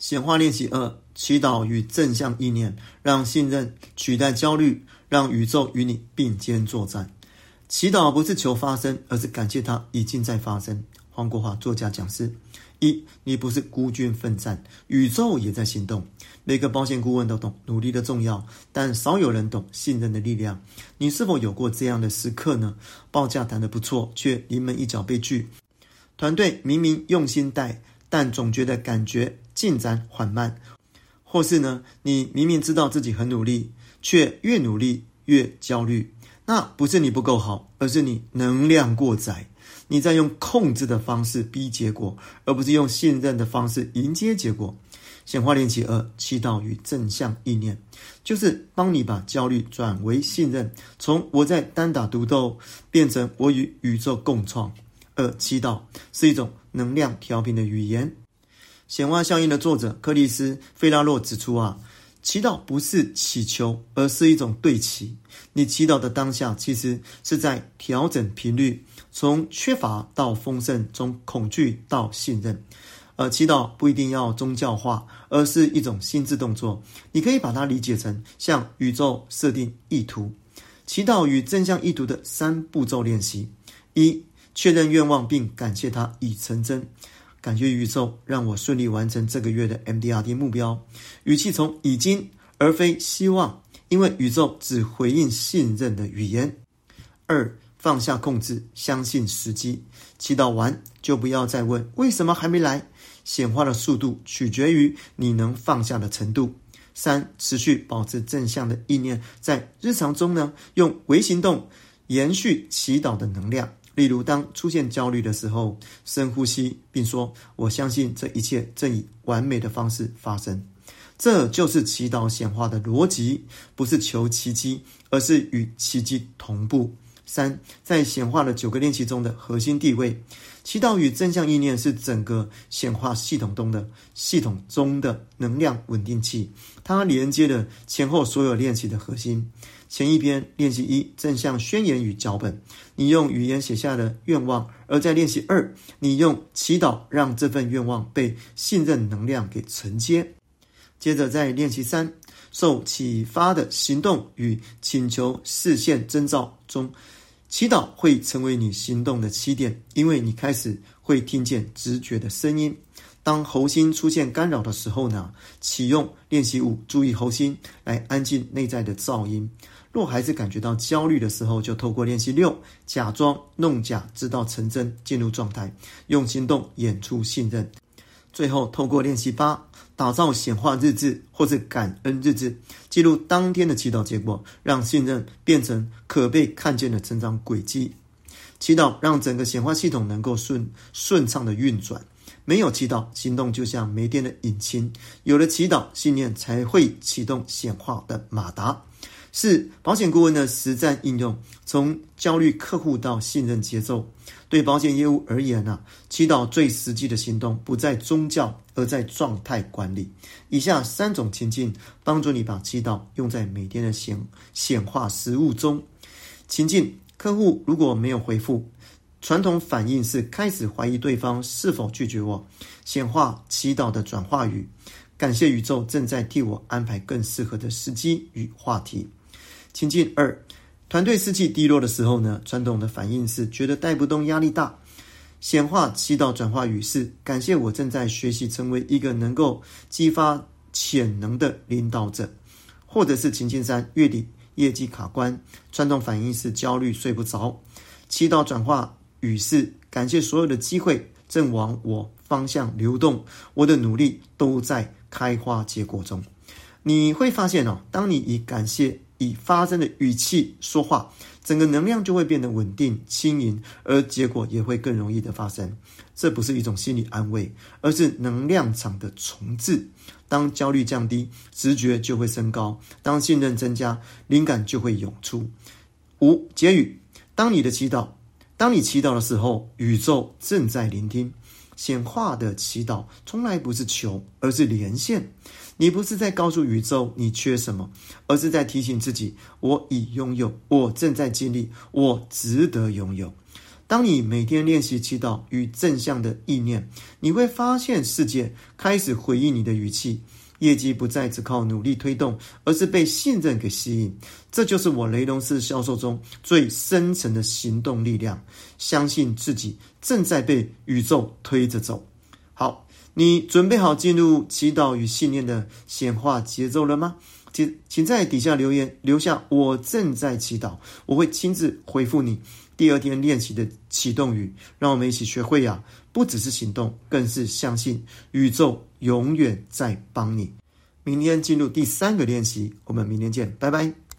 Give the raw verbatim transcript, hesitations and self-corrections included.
显化练习二：祈祷与正向意念，让信任取代焦虑，让宇宙与你并肩作战。祈祷不是求发生，而是感谢它已经在发生。黄国华作家讲师：一，你不是孤军奋战，宇宙也在行动。每个保险顾问都懂努力的重要，但少有人懂信任的力量。你是否有过这样的时刻呢？报价谈得不错，却临门一脚被拒。团队明明用心带，但总觉得感觉进展缓慢。或是呢，你明明知道自己很努力，却越努力越焦虑。那不是你不够好，而是你能量过载。你在用控制的方式逼结果，而不是用信任的方式迎接结果。显化练习二：祈祷与正向意念，就是帮你把焦虑转为信任，从我在单打独斗变成我与宇宙共创。二、祈祷是一种能量调频的语言。显化效应的作者克里斯·费拉洛指出啊，祈祷不是祈求，而是一种对齐。你祈祷的当下，其实是在调整频率，从缺乏到丰盛，从恐惧到信任。而祈祷不一定要宗教化，而是一种心智动作。你可以把它理解成向宇宙设定意图。祈祷与正向意图的三步骤练习：一、确认愿望并感谢它已成真。感谢宇宙让我顺利完成这个月的 M D R T 目标，语气从已经而非希望，因为宇宙只回应信任的语言。二、放下控制，相信时机。祈祷完就不要再问为什么还没来，显化的速度取决于你能放下的程度。三、持续保持正向的意念，在日常中呢，用微行动延续祈祷的能量。例如当出现焦虑的时候，深呼吸并说，我相信这一切正以完美的方式发生。这就是祈祷显化的逻辑，不是求奇迹，而是与奇迹同步。三、在显化的九个练习中的核心地位。祈祷与正向意念是整个显化系统中的系统中的能量稳定器，它连接了前后所有练习的核心。前一篇练习一，正向宣言与脚本，你用语言写下的愿望；而在练习二，你用祈祷让这份愿望被信任能量给承接。接着在练习三，受启发的行动与请求视线征兆中，祈祷会成为你行动的起点，因为你开始会听见直觉的声音。当喉心出现干扰的时候呢，启用练习五，注意喉心来安静内在的噪音。若孩子感觉到焦虑的时候，就透过练习六，假装弄假直到成真，进入状态，用行动演出信任。最后透过练习八，打造显化日志或是感恩日志，记录当天的祈祷结果，让信任变成可被看见的成长轨迹。祈祷让整个显化系统能够顺顺畅的运转。没有祈祷，行动就像没电的引擎；有了祈祷，信念才会启动显化的马达。是保险顾问的实战应用，从焦虑客户到信任节奏。对保险业务而言啊，祈祷最实际的行动不在宗教，而在状态管理。以下三种情境帮助你把祈祷用在每天的显显化实务中。情境：客户如果没有回复，传统反应是开始怀疑对方是否拒绝我。显化祈祷的转化语：感谢宇宙正在替我安排更适合的时机与话题。情境二，团队士气低落的时候呢，传统的反应是觉得带不动，压力大。显化祈祷转化语是感谢我正在学习成为一个能够激发潜能的领导者。或者是情境三，月底业绩卡关，传统反应是焦虑，睡不着。祈祷转化语是感谢所有的机会正往我方向流动，我的努力都在开花结果中。你会发现哦，当你以感谢以发生的语气说话，整个能量就会变得稳定轻盈，而结果也会更容易的发生。这不是一种心理安慰，而是能量场的重置。当焦虑降低，直觉就会升高；当信任增加，灵感就会涌出。五、结语：当你的祈祷当你祈祷的时候，宇宙正在聆听。显化的祈祷从来不是求，而是连线。你不是在告诉宇宙你缺什么，而是在提醒自己，我已拥有，我正在经历，我值得拥有。 当你每天练习祈祷与正向的意念，你会发现世界开始回应你的语气，业绩不再只靠努力推动，而是被信任给吸引。这就是我雷龙式销售中最深层的行动力量，相信自己正在被宇宙推着走。好，你准备好进入祈祷与信念的显化节奏了吗？请请在底下留言，留下我正在祈祷，我会亲自回复你第二天练习的启动语。让我们一起学会呀，不只是行动，更是相信宇宙永远在帮你。明天进入第三个练习，我们明天见，拜拜。